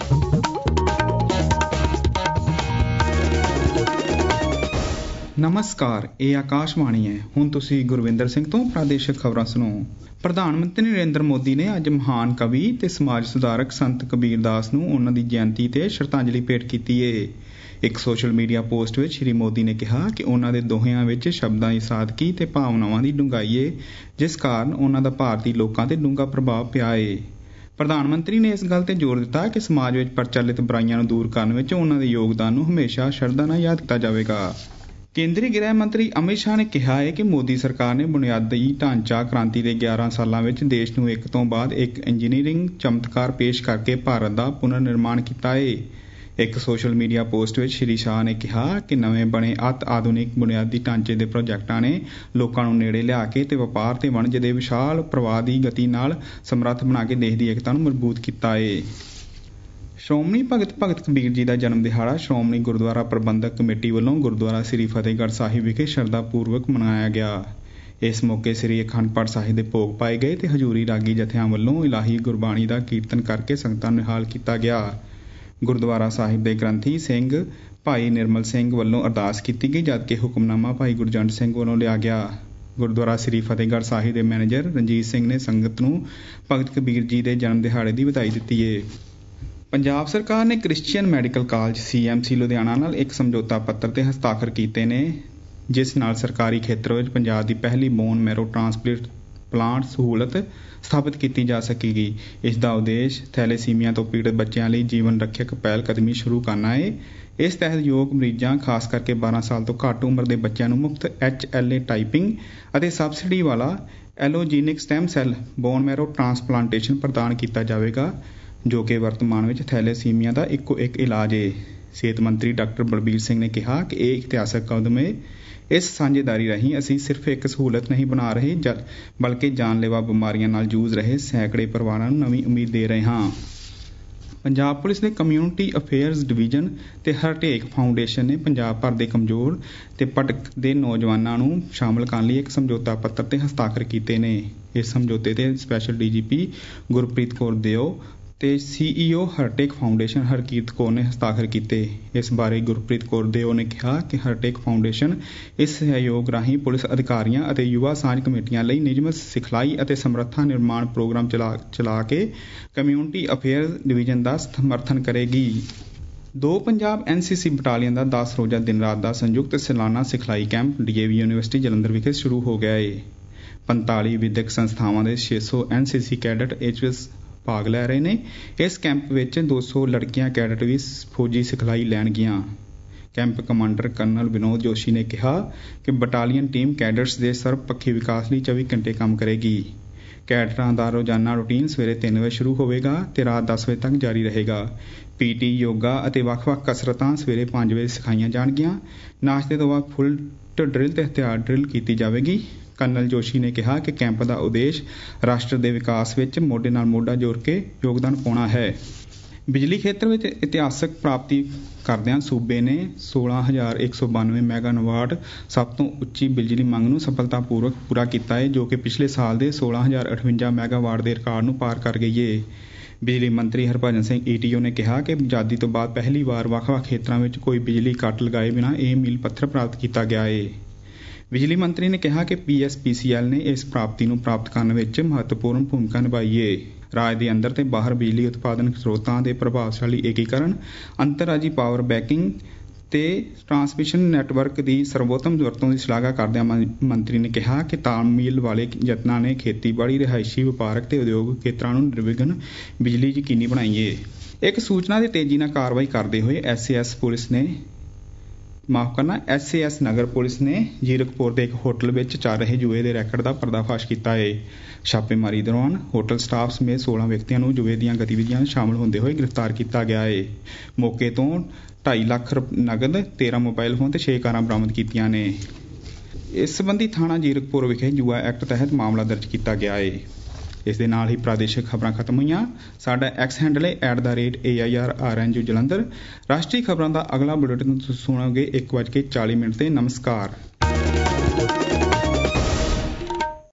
ਨਮਸਕਾਰ, ਇਹ ਆਕਾਸ਼ਵਾਣੀ ਹੈ। ਹੁਣ ਤੁਸੀਂ ਗੁਰਵਿੰਦਰ ਸਿੰਘ ਤੋਂ ਪ੍ਰਾਦੇਸ਼ਿਕ ਖਬਰਾਂ ਸੁਣੋ। ਪ੍ਰਧਾਨ ਮੰਤਰੀ ਨਰਿੰਦਰ ਮੋਦੀ ਨੇ ਅੱਜ ਮਹਾਨ ਕਵੀ ਤੇ ਸਮਾਜ ਸੁਧਾਰਕ ਸੰਤ ਕਬੀਰ ਦਾਸ ਨੂੰ ਉਹਨਾਂ ਦੀ ਜਯੰਤੀ ਤੇ ਸ਼ਰਧਾਂਜਲੀ ਭੇਟ ਕੀਤੀ ਹੈ। ਇੱਕ ਸੋਸ਼ਲ ਮੀਡੀਆ ਪੋਸਟ ਵਿੱਚ ਸ਼੍ਰੀ ਮੋਦੀ ਨੇ ਕਿਹਾ ਕਿ ਉਹਨਾਂ ਦੇ ਦੋਹਿਆਂ ਵਿੱਚ ਸ਼ਬਦਾਂ ਦੀ ਸਾਦਗੀ ਤੇ ਭਾਵਨਾਵਾਂ ਦੀ ਡੂੰਘਾਈ ਹੈ, ਜਿਸ ਕਾਰਨ ਉਹਨਾਂ ਦਾ ਭਾਰਤੀ ਲੋਕਾਂ ਤੇ ਡੂੰਘਾ ਪ੍ਰਭਾਵ ਪਿਆ ਹੈ। ਪ੍ਰਧਾਨ ਮੰਤਰੀ ਨੇ ਇਸ ਗੱਲ ਤੇ ਜ਼ੋਰ ਦਿੱਤਾ ਕਿ ਸਮਾਜ ਵਿੱਚ ਪ੍ਰਚਲਿਤ ਬੁਰਾਈਆਂ ਨੂੰ ਦੂਰ ਕਰਨ ਵਿੱਚ ਉਹਨਾਂ ਦੇ ਯੋਗਦਾਨ ਨੂੰ ਹਮੇਸ਼ਾ ਸ਼ਰਧਾ ਨਾਲ ਯਾਦ ਕੀਤਾ ਜਾਵੇਗਾ। ਕੇਂਦਰੀ ਗ੍ਰਹਿ ਮੰਤਰੀ ਅਮਿਤ ਸ਼ਾਹ ਨੇ ਕਿਹਾ ਹੈ ਕਿ ਮੋਦੀ ਸਰਕਾਰ ਨੇ ਬੁਨਿਆਦੀ ਢਾਂਚਾ ਕ੍ਰਾਂਤੀ ਦੇ 11 ਸਾਲਾਂ ਵਿੱਚ ਦੇਸ਼ ਨੂੰ ਇੱਕ ਤੋਂ ਬਾਅਦ ਇੱਕ ਇੰਜੀਨੀਅਰਿੰਗ ਚਮਤਕਾਰ ਪੇਸ਼ ਕਰਕੇ ਭਾਰਤ ਦਾ ਪੁਨਰ ਨਿਰਮਾਣ ਕੀਤਾ ਹੈ। ਇੱਕ ਸੋਸ਼ਲ ਮੀਡੀਆ ਪੋਸਟ ਵਿੱਚ ਸ਼੍ਰੀ ਸ਼ਾਹ ਨੇ ਕਿਹਾ ਕਿ ਨਵੇਂ ਬਣੇ ਅਤ ਆਧੁਨਿਕ ਬੁਨਿਆਦੀ ਢਾਂਚੇ ਦੇ ਪ੍ਰੋਜੈਕਟਾਂ ਨੇ ਲੋਕਾਂ ਨੂੰ ਨੇੜੇ ਲਿਆ ਕੇ ਤੇ ਵਪਾਰ ਤੇ ਵਣਜ ਦੇ ਵਿਸ਼ਾਲ ਪ੍ਰਵਾਹ ਦੀ ਗਤੀ ਨਾਲ ਸਮਰੱਥ ਬਣਾ ਕੇ ਦੇਸ਼ ਦੀ ਏਕਤਾ ਨੂੰ ਮਜ਼ਬੂਤ ਕੀਤਾ ਹੈ। ਸ਼੍ਰੋਮਣੀ ਭਗਤ ਕਬੀਰ ਜੀ ਦਾ ਜਨਮ ਦਿਹਾੜਾ ਸ਼੍ਰੋਮਣੀ ਗੁਰਦੁਆਰਾ ਪ੍ਰਬੰਧਕ ਕਮੇਟੀ ਵੱਲੋਂ ਗੁਰਦੁਆਰਾ ਸ੍ਰੀ ਫਤਿਹਗੜ੍ਹ ਸਾਹਿਬ ਵਿਖੇ ਸ਼ਰਧਾ ਪੂਰਵਕ ਮਨਾਇਆ ਗਿਆ। ਇਸ ਮੌਕੇ ਸ੍ਰੀ ਅਖੰਡ ਪਾਠ ਸਾਹਿਬ ਦੇ ਭੋਗ ਪਾਏ ਗਏ ਤੇ ਹਜ਼ੂਰੀ ਰਾਗੀ ਜਥਿਆਂ ਵੱਲੋਂ ਇਲਾਹੀ ਗੁਰਬਾਣੀ ਦਾ ਕੀਰਤਨ ਕਰਕੇ ਸੰਗਤਾਂ ਨੂੰ ਨਿਹਾਲ ਕੀਤਾ ਗਿਆ। ਗੁਰਦੁਆਰਾ ਸਾਹਿਬ ਦੇ ਗ੍ਰੰਥੀ ਸਿੰਘ ਭਾਈ ਨਿਰਮਲ ਸਿੰਘ ਵੱਲੋਂ ਅਰਦਾਸ ਕੀਤੀ ਗਈ, ਜਦਕਿ ਹੁਕਮਨਾਮਾ ਭਾਈ ਗੁਰਜੰਟ ਸਿੰਘ ਵੱਲੋਂ ਲਿਆ ਗਿਆ। ਗੁਰਦੁਆਰਾ ਸ੍ਰੀ ਫਤਿਹਗੜ੍ਹ ਸਾਹਿਬ ਦੇ ਮੈਨੇਜਰ ਰਣਜੀਤ ਸਿੰਘ ਨੇ ਸੰਗਤ ਨੂੰ ਭਗਤ ਕਬੀਰ ਜੀ ਦੇ ਜਨਮ ਦਿਹਾੜੇ ਦੀ ਵਧਾਈ ਦਿੱਤੀ ਹੈ। ਪੰਜਾਬ ਸਰਕਾਰ ਨੇ Christian medical college CMC Ludhiana ਨਾਲ ਇੱਕ ਸਮਝੌਤਾ ਪੱਤਰ ਤੇ ਹਸਤਾਖਰ ਕੀਤੇ ਨੇ, ਜਿਸ ਨਾਲ ਸਰਕਾਰੀ ਖੇਤਰ ਵਿੱਚ ਪੰਜਾਬ ਦੀ ਪਹਿਲੀ ਬੋਨ ਮੈਰੋ ਟ੍ਰਾਂਸਪਲਾਂਟ ਪਲਾਂਟ ਸਹੂਲਤ ਸਥਾਪਿਤ ਕੀਤੀ ਜਾ ਸਕੇਗੀ। ਇਸ ਦਾ ਉਦੇਸ਼ ਥੈਲੇਸੀਮੀਆ ਤੋਂ ਪੀੜਤ ਬੱਚਿਆਂ ਲਈ ਜੀਵਨ ਰੱਖਿਅਕ ਪਹਿਲ ਕਦਮੀ ਸ਼ੁਰੂ ਕਰਨਾ ਹੈ। ਇਸ ਤਹਿਤ ਯੋਗ ਮਰੀਜ਼ਾਂ, ਖਾਸ ਕਰਕੇ 12 ਸਾਲ ਤੋਂ ਘੱਟ ਉਮਰ ਦੇ ਬੱਚਿਆਂ ਨੂੰ ਮੁਫਤ HLA ਟਾਈਪਿੰਗ ਅਤੇ ਸਬਸਿਡੀ ਵਾਲਾ allogeneic stem cell bone marrow transplantation ਪ੍ਰਦਾਨ ਕੀਤਾ ਜਾਵੇਗਾ, ਜੋ ਕਿ ਵਰਤਮਾਨ ਵਿੱਚ ਥੈਲੇਸੀਮੀਆ ਦਾ ਇੱਕੋ ਇੱਕ ਇਲਾਜ ਹੈ। ਸਿਹਤ ਮੰਤਰੀ ਡਾਕਟਰ ਬਲਬੀਰ ਸਿੰਘ ਨੇ ਕਿਹਾ ਕਿ ਇਹ ਇਤਿਹਾਸਕ ਕਦਮ ਹੈ। ਇਸ ਸਾਂਝੇਦਾਰੀ ਰਾਹੀਂ ਅਸੀਂ ਸਿਰਫ ਇੱਕ ਸਹੂਲਤ ਨਹੀਂ ਬਣਾ ਰਹੇ, ਬਲਕਿ ਜਾਨਲੇਵਾ ਬਿਮਾਰੀਆਂ ਨਾਲ ਜੂਝ ਰਹੇ ਸੈਂਕੜੇ ਪਰਿਵਾਰਾਂ ਨੂੰ ਨਵੀਂ ਉਮੀਦ ਦੇ ਰਹੇ ਹਾਂ। ਪੰਜਾਬ ਪੁਲਿਸ ਦੇ ਕਮਿਊਨਿਟੀ ਅਫੇਅਰਜ਼ ਡਿਵੀਜ਼ਨ ਤੇ ਹਰਟੇਕ ਫਾਊਂਡੇਸ਼ਨ ਨੇ ਪੰਜਾਬ ਭਰ ਦੇ ਕਮਜ਼ੋਰ ਤੇ ਭਟਕਦੇ ਨੌਜਵਾਨਾਂ ਨੂੰ ਸ਼ਾਮਲ ਕਰਨ ਲਈ ਇੱਕ ਸਮਝੌਤਾ ਪੱਤਰ ਤੇ ਹਸਤਾਖਰ ਕੀਤੇ ਨੇ। ਇਸ ਸਮਝੌਤੇ ਤੇ ਸਪੈਸ਼ਲ DGP ਗੁਰਪ੍ਰੀਤ ਕੌਰ ਦਿਓ ਤੇ CEO ਹਰਟੇਕ ਫਾਊਂਡੇਸ਼ਨ ਹਰਕੀਰਤ ਕੌਰ ਨੇ ਹਸਤਾਖਰ ਕੀਤੇ। ਇਸ ਬਾਰੇ ਗੁਰਪ੍ਰੀਤ ਕੌਰ ਦਿਓ ਨੇ ਕਿਹਾ ਕਿ ਹਰਟੇਕ ਫਾਊਂਡੇਸ਼ਨ ਇਸ ਸਹਿਯੋਗ ਰਾਹੀਂ ਪੁਲਿਸ ਅਧਿਕਾਰੀਆਂ ਅਤੇ ਯੁਵਾ ਸਾਂਝ ਕਮੇਟੀਆਂ ਲਈ ਨਿਯਮਿਤ ਸਿਖਲਾਈ ਅਤੇ ਸਮਰੱਥਾ ਨਿਰਮਾਣ ਪ੍ਰੋਗਰਾਮ ਚਲਾ ਕੇ ਕਮਿਊਨਿਟੀ ਅਫੇਅਰਜ਼ ਡਿਵੀਜ਼ਨ ਦਾ ਸਮਰਥਨ ਕਰੇਗੀ। 2 ਪੰਜਾਬ NCC ਬਟਾਲੀਅਨ ਦਾ 10 ਰੋਜ਼ਾ ਦਿਨ ਰਾਤ ਦਾ ਸੰਯੁਕਤ ਸਾਲਾਨਾ ਸਿਖਲਾਈ ਕੈਂਪ DAV ਯੂਨੀਵਰਸਿਟੀ ਜਲੰਧਰ ਵਿਖੇ ਸ਼ੁਰੂ ਹੋ ਗਿਆ ਹੈ। 45 ਵਿਦਿਅਕ ਸੰਸਥਾਵਾਂ ਦੇ 600 NCC ਕੈਡਟ ਇਸ ਵਿੱਚ ਭਾਗ ਲੈ ਰਹੇ ਨੇ। ਇਸ ਕੈਂਪ ਵਿੱਚ 200 ਲੜਕੀਆਂ ਕੈਡਟ ਵੀ ਫੌਜੀ ਸਿਖਲਾਈ ਲੈਣਗੀਆਂ। Camp commander colonel Vinod Joshi ਨੇ ਕਿਹਾ ਕਿ ਬਟਾਲੀਅਨ ਟੀਮ ਕੈਡਟਸ ਦੇ ਸਰਬਪੱਖੀ ਵਿਕਾਸ ਲਈ 24 ਘੰਟੇ ਕੰਮ ਕਰੇਗੀ। ਕੈਡਟਾਂ ਦਾ ਰੋਜ਼ਾਨਾ ਰੂਟੀਨ ਸਵੇਰੇ 3 ਵਜੇ ਸ਼ੁਰੂ ਹੋਵੇਗਾ ਤੇ ਰਾਤ 10 ਵਜੇ ਤੱਕ ਜਾਰੀ ਰਹੇਗਾ। PT, ਯੋਗਾ ਅਤੇ ਵੱਖ-ਵੱਖ ਕਸਰਤਾਂ ਸਵੇਰੇ 5 ਵਜੇ ਸਿਖਾਈਆਂ ਜਾਣਗੀਆਂ। ਨਾਸ਼ਤੇ ਤੋਂ ਬਾਅਦ ਫੁੱਲ ਡਰਿਲ ਤੇ ਹਥਿਆਰ ਡਰਿਲ ਕੀਤੀ ਜਾਵੇਗੀ। ਕਰਨਲ ਜੋਸ਼ੀ ਨੇ ਕਿਹਾ ਕਿ ਕੈਂਪ ਦਾ ਉਦੇਸ਼ ਰਾਸ਼ਟਰ ਦੇ ਵਿਕਾਸ ਵਿੱਚ ਮੋਢੇ ਨਾਲ ਮੋਢਾ ਜੋੜ ਕੇ ਯੋਗਦਾਨ ਪਾਉਣਾ ਹੈ। ਬਿਜਲੀ ਖੇਤਰ ਵਿੱਚ ਇਤਿਹਾਸਕ ਪ੍ਰਾਪਤੀ ਕਰਦਿਆਂ ਸੂਬੇ ਨੇ 16,192 ਮੈਗਾਵਾਟ ਸਭ ਤੋਂ ਉੱਚੀ ਬਿਜਲੀ ਮੰਗ ਨੂੰ ਸਫਲਤਾਪੂਰਵਕ ਪੂਰਾ ਕੀਤਾ ਹੈ, ਜੋ ਕਿ ਪਿਛਲੇ ਸਾਲ ਦੇ 16,058 ਮੈਗਾਵਾਟ ਦੇ ਰਿਕਾਰਡ ਨੂੰ ਪਾਰ ਕਰ ਗਈ ਹੈ। ਬਿਜਲੀ ਮੰਤਰੀ ਹਰਭਜਨ ਸਿੰਘ ETO ਨੇ ਕਿਹਾ ਕਿ ਆਜ਼ਾਦੀ ਤੋਂ ਬਾਅਦ ਪਹਿਲੀ ਵਾਰ ਵੱਖ-ਵੱਖ ਖੇਤਰਾਂ ਵਿੱਚ ਕੋਈ ਬਿਜਲੀ ਕੱਟ ਲਗਾਏ ਬਿਨਾਂ ਇਹ ਮੀਲ ਪੱਥਰ ਪ੍ਰਾਪਤ ਕੀਤਾ ਗਿਆ ਹੈ। ਬਿਜਲੀ ਮੰਤਰੀ ਨੇ ਕਿਹਾ ਕਿ PSPCL ਨੇ ਇਸ ਪ੍ਰਾਪਤੀ ਨੂੰ ਪ੍ਰਾਪਤ ਕਰਨ ਵਿੱਚ ਮਹੱਤਵਪੂਰਨ ਭੂਮਿਕਾ ਨਿਭਾਈ ਹੈ। ਰਾਜ ਦੇ ਅੰਦਰ ਤੇ ਬਾਹਰ ਬਿਜਲੀ ਉਤਪਾਦਨ ਸਰੋਤਾਂ ਦੇ ਪ੍ਰਭਾਵਸ਼ਾਲੀ ਏਕੀਕਰਨ, ਅੰਤਰਰਾਜੀ ਪਾਵਰ ਬੈਕਿੰਗ ਤੇ ਟਰਾਂਸਮਿਸ਼ਨ ਨੈਟਵਰਕ ਦੀ ਸਰਵੋਤਮ ਵਰਤੋਂ ਦੀ ਸ਼ਲਾਘਾ ਕਰਦਿਆਂ ਮੰਤਰੀ ਨੇ ਕਿਹਾ ਕਿ ਤਾਲਮੇਲ ਵਾਲੇ ਯਤਨਾਂ ਨੇ ਖੇਤੀਬਾੜੀ, ਰਿਹਾਇਸ਼ੀ, ਵਪਾਰਕ ਤੇ ਉਦਯੋਗਿਕ ਖੇਤਰਾਂ ਨੂੰ ਨਿਰਵਿਘਨ ਬਿਜਲੀ ਯਕੀਨੀ ਬਣਾਈ ਹੈ। ਇੱਕ ਸੂਚਨਾ ਦੀ ਤੇਜ਼ੀ ਨਾਲ ਕਾਰਵਾਈ ਕਰਦੇ ਹੋਏ SAS ਨਗਰ ਪੁਲਿਸ ਨੇ ਜੀਰਕਪੁਰ ਦੇ ਇੱਕ ਹੋਟਲ ਵਿੱਚ ਚੱਲ ਰਹੇ ਜੂਏ ਦੇ ਰੈਕਟ ਦਾ ਪਰਦਾਫਾਸ਼ ਕੀਤਾ ਹੈ। ਛਾਪੇਮਾਰੀ ਦੌਰਾਨ ਹੋਟਲ ਸਟਾਫ ਸਮੇਤ 16 ਵਿਅਕਤੀਆਂ ਨੂੰ ਜੂਏ ਦੀਆਂ ਗਤੀਵਿਧੀਆਂ ਵਿੱਚ ਸ਼ਾਮਲ ਹੁੰਦੇ ਹੋਏ ਗ੍ਰਿਫਤਾਰ ਕੀਤਾ ਗਿਆ ਹੈ। ਮੌਕੇ ਤੋਂ 2.5 ਲੱਖ ਨਗਦ, 13 ਮੋਬਾਈਲ ਫੋਨ ਤੇ 6 ਕਾਰਾਂ ਬਰਾਮਦ ਕੀਤੀਆਂ ਨੇ। ਇਸ ਸੰਬੰਧੀ ਥਾਣਾ ਜੀਰਕਪੁਰ ਵਿਖੇ ਜੂਆ ਐਕਟ ਤਹਿਤ ਮਾਮਲਾ ਦਰਜ ਕੀਤਾ ਗਿਆ ਹੈ। ਇਸ ਦੇ ਨਾਲ ਹੀ ਪ੍ਰਾਦੇਸ਼ਿਕ ਖਬਰਾਂ ਖਤਮ ਹੋਈਆਂ। ਸਾਡਾ X ਹੈਂਡਲ ਹੈ @AIRRNU ਜਲੰਧਰ। ਰਾਸ਼ਟਰੀ ਖਬਰਾਂ ਦਾ ਅਗਲਾ ਬੁਲੇਟਿਨ ਤੁਸੀਂ ਸੁਣੋਗੇ 1:40 ਤੇ। ਨਮਸਕਾਰ।